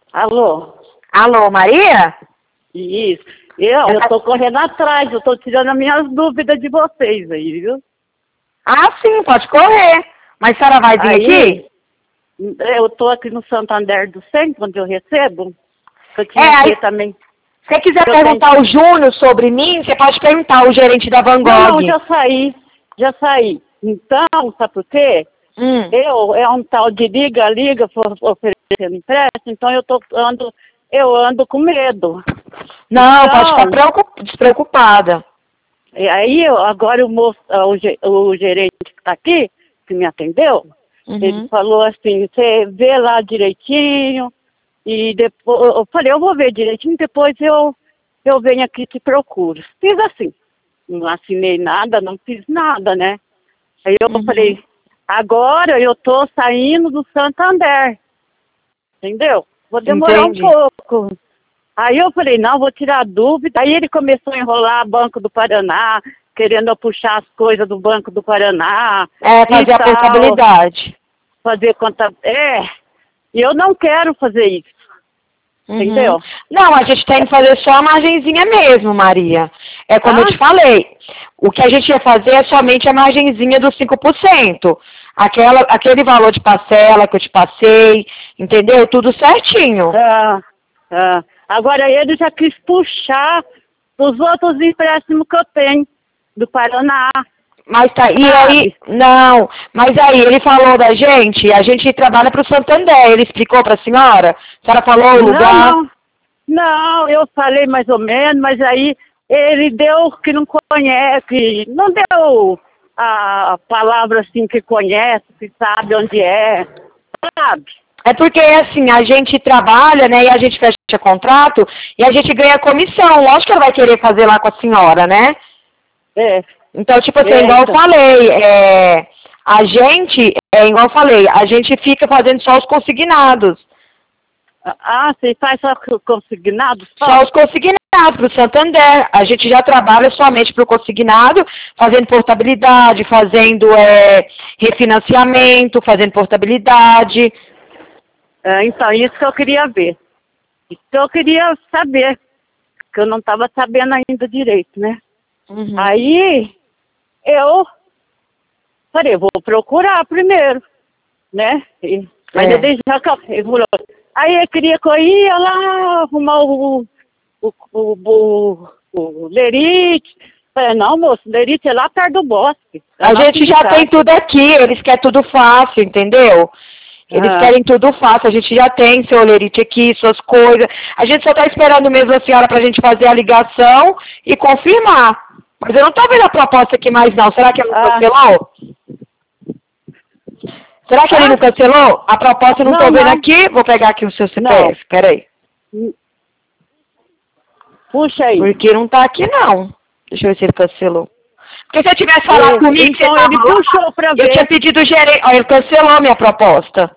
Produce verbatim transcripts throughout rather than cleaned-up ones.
Alô? Alô, Maria? Isso. Eu, eu tô correndo atrás, eu tô tirando as minhas dúvidas de vocês aí, viu? Ah, sim, pode correr. Mas a senhora vai vir Aí, aqui? eu tô aqui no Santander do Centro, onde eu recebo. Eu tinha É, que aí, ter também. se você quiser Eu perguntar tenho... ao Júnior sobre mim, você pode perguntar ao gerente da Van Não, não, Gogh. já saí, já saí. Então, sabe por quê? Hum. Eu, é um tal de liga, liga, for oferecendo empréstimo, então eu tô, ando, eu ando com medo. Não, Então, pode ficar preocup- despreocupada. e aí, eu- agora o moço, ah, o, ge- o gerente que está aqui, que me atendeu, ele Uhum. falou assim, você vê lá direitinho, e depois, eu falei, eu vou ver direitinho, depois eu, eu venho aqui e te procuro. Fiz assim, não assinei nada, não fiz nada, né? Aí eu Uhum. falei, agora eu tô saindo do Santander, entendeu? Vou demorar um Entendi. pouco. Aí eu falei, não, vou tirar dúvida. Aí ele começou a enrolar Banco do Paraná, querendo eu puxar as coisas do Banco do Paraná É, e fazer a tal, portabilidade. fazer conta... É, e eu não quero fazer isso, Uhum. entendeu? Não, a gente tem que fazer só a margenzinha mesmo, Maria. É como eu Tá? te falei. O que a gente ia fazer é somente a margenzinha dos cinco por cento. Aquela, aquele valor de parcela que eu te passei, entendeu? Tudo certinho. Ah, ah. Agora ele já quis puxar os outros empréstimos que eu tenho do Paraná, Mas tá, e aí, sabe? não, mas aí ele falou da gente, a gente trabalha pro Santander, ele explicou pra senhora? A senhora falou o Não, lugar? não. Não, eu falei mais ou menos, mas aí ele deu que não conhece, não deu a palavra assim que conhece, que sabe onde é, sabe? É porque, assim, a gente trabalha, né, e a gente fecha contrato, e a gente ganha comissão. Lógico que ela vai querer fazer lá com a senhora, né? É, Então, tipo assim, é, igual eu então. falei, é, a gente, é igual eu falei, a gente fica fazendo só os consignados. Ah, você faz só co- consignado Só só? os consignados para o Santander. A gente já trabalha somente para o consignado, fazendo portabilidade, fazendo é, refinanciamento, fazendo portabilidade. Ah, então, isso que eu queria ver. Isso que eu queria saber, que eu não estava sabendo ainda direito, né? Uhum. Aí, eu falei, vou procurar primeiro, né? E- mas É. eu deixei já que eu- ele falou. Aí eu queria que eu ia lá arrumar o, o, o, o, o Lerite. Falei, não, moço, Lerite é lá perto do bosque. É A na gente já Sindicato. tem tudo aqui, eles querem tudo fácil, entendeu? Eles Ah, querem tudo fácil, a gente já tem seu olerite aqui, suas coisas. A gente só está esperando mesmo a senhora para a gente fazer a ligação e confirmar. Mas eu não estou vendo a proposta aqui mais não. Será que ele não ah, cancelou? Será que ele ah, não cancelou? A proposta eu não não, estou vendo não, aqui. Vou pegar aqui o seu C P não. F, peraí. Puxa aí. Porque não está aqui não. Deixa eu ver se ele cancelou. Porque se eu tivesse falado É, comigo que você então estava ele lá, puxou pra eu tinha ver. pedido o gerente. Ó, ele cancelou minha proposta.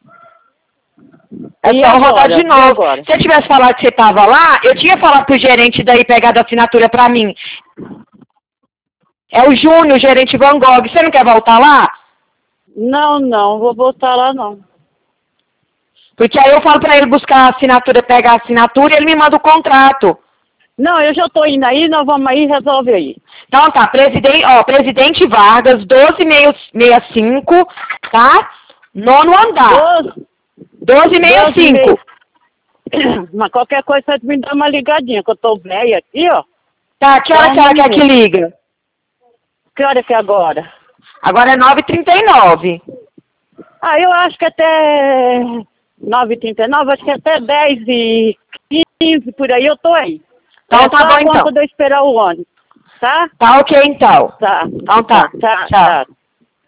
É E só rodar agora? de E novo. agora? Se eu tivesse falado que você estava lá, eu tinha falado pro gerente daí pegar da assinatura para mim. É o Júnior, o gerente Van Gogh. Você não quer voltar lá? Não, não, vou voltar lá não. Porque aí eu falo para ele buscar a assinatura, pegar a assinatura e ele me manda o contrato. Não, eu já tô indo aí, nós vamos aí, resolve aí. Então tá, presidente, ó, presidente Vargas, doze sessenta e cinco, tá? Nono andar. Doze, doze sessenta e doze e cinco. meia. Mas qualquer coisa você me dá uma ligadinha, que eu tô velha aqui, ó. Tá, que hora Então, que ela vamos quer que ver. liga? Que hora que é agora? Agora é nove e trinta e nove. Ah, eu acho que até nove e trinta e nove, acho que até dez e quinze, por aí eu tô aí. Então É tá só bom a conta então. de eu esperar o ônibus, tá? Tá ok então. Tá. Então tá. Tá, Tchau. tá.